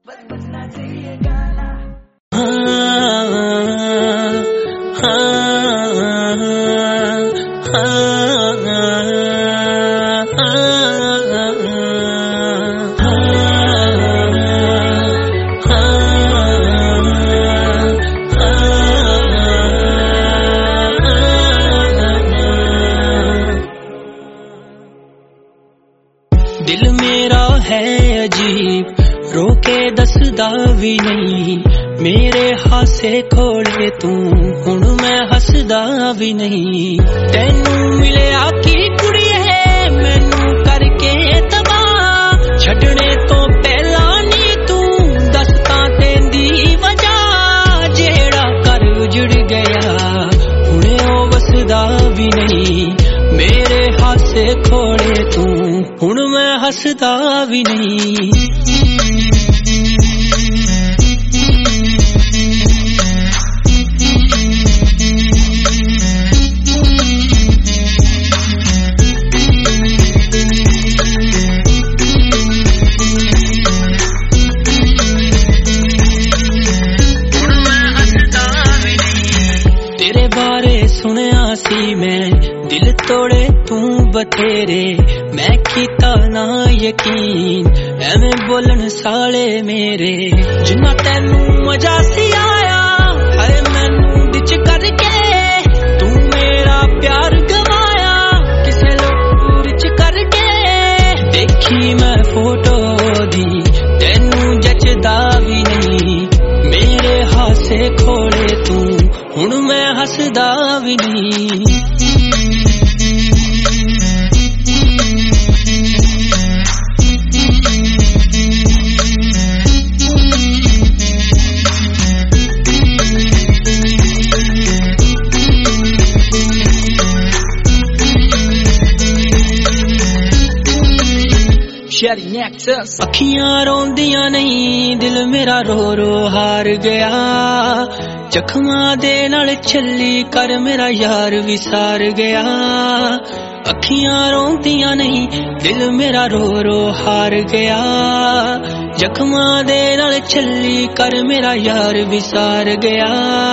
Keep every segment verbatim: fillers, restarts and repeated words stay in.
बजना चाहिए गाना। हाँ, हाँ, दिल मेरा है अजीब, रोके दसदा भी नहीं, मेरे हासे खोले तू हुण मैं हसदा भी नहीं। तेनू मिले आकी कुड़ी है मैनू करके तबाह, छड्डने तो पहला नी तू दसता तेंदी वजह, जेड़ा कर उजड़ गया हुणे ओ वसदा भी नहीं, मेरे हासे खोले तू हुण मैं हसदा भी नहीं। तेरे बारे सुनिया सी मैं, दिल तोड़े तू बथेरे, मैं कीता ना यकीन एवें बोलन साले मेरे। जिन्ना तेनू मजा सी आया हरे मैनू बिच करके, तू मेरा प्यार गवाया किसे लोग रिच करके। देखी मैं फोटो दी तेनू जचदा भी नहीं, मेरे हासे खोले तू हुण मैं हसदा भी नहीं। अखियां रोंदियां नहीं दिल मेरा रो रो हार गया, जख्मा दे नाल छली कर मेरा यार विसार गया। अखियां रोंदियां नहीं दिल मेरा रो रो हार गया, जख्मा दे नाल छली कर मेरा यार विसार गया।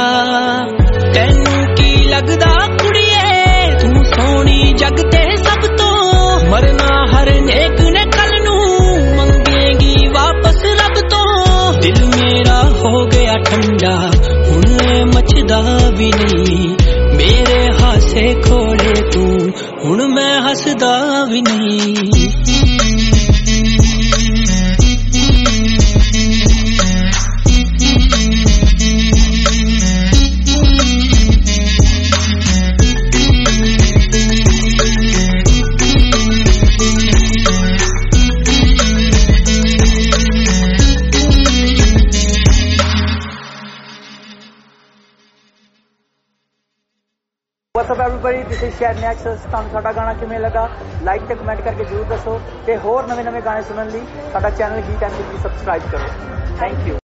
तैनू की लगदा कुड़िए तू सोनी जग ते सब तो, मरना हर नेक ने कल नू मंगेगी वापस रब तो। दिल मेरा हो गया ठंडा हुण मचदा भी नहीं, मेरे हासे खोले तू हुण मैं हसदा भी नहीं। What's up everybody, this is Shad Nexus। ਤੁਹਾਨੂੰ ਸਾਡਾ ਗਾਣਾ ਕਿਵੇਂ ਲੱਗਾ ਲਾਈਕ ਤੇ ਕਮੈਂਟ ਕਰਕੇ ਜਰੂਰ ਦੱਸੋ, ਤੇ ਹੋਰ ਨਵੇਂ ਨਵੇਂ ਗਾਣੇ ਸੁਣਨ ਲਈ ਸਾਡਾ channel Geet M T V subscribe ਕਰੋ। Thank you.